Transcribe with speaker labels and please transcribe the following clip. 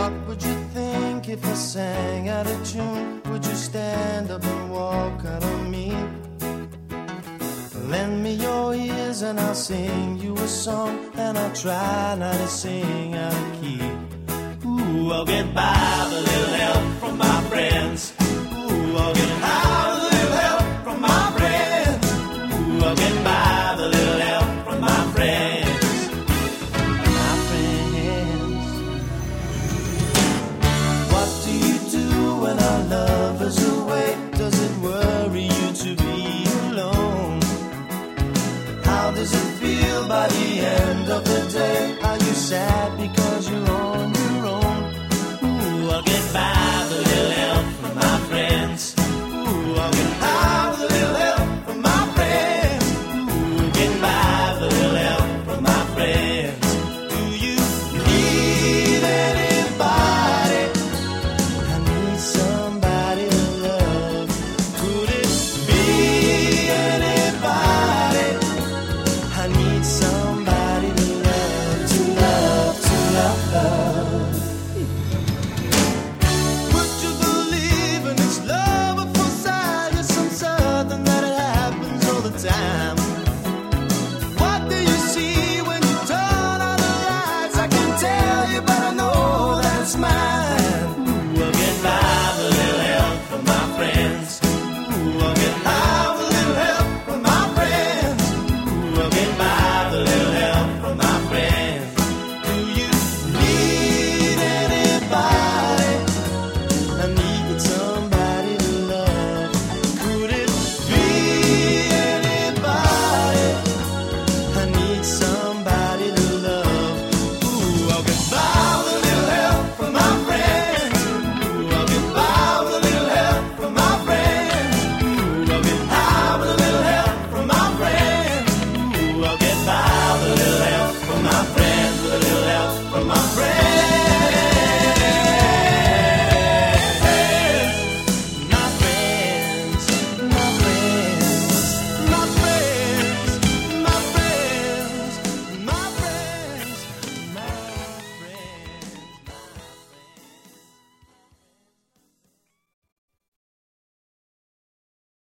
Speaker 1: What would you think if I sang out of tune? Would you stand up and walk out on me? Lend me your ears and I'll sing you a song, and I'll try not to sing out of key. Ooh, I'll get by with a little help from my friends. Ooh, I'll get high with a little help from my friends. Ooh, I'll get by with a little help from my friends. My friends. What do you do when our love is away? Does it worry you to be alone? How does it feel by the end of the day?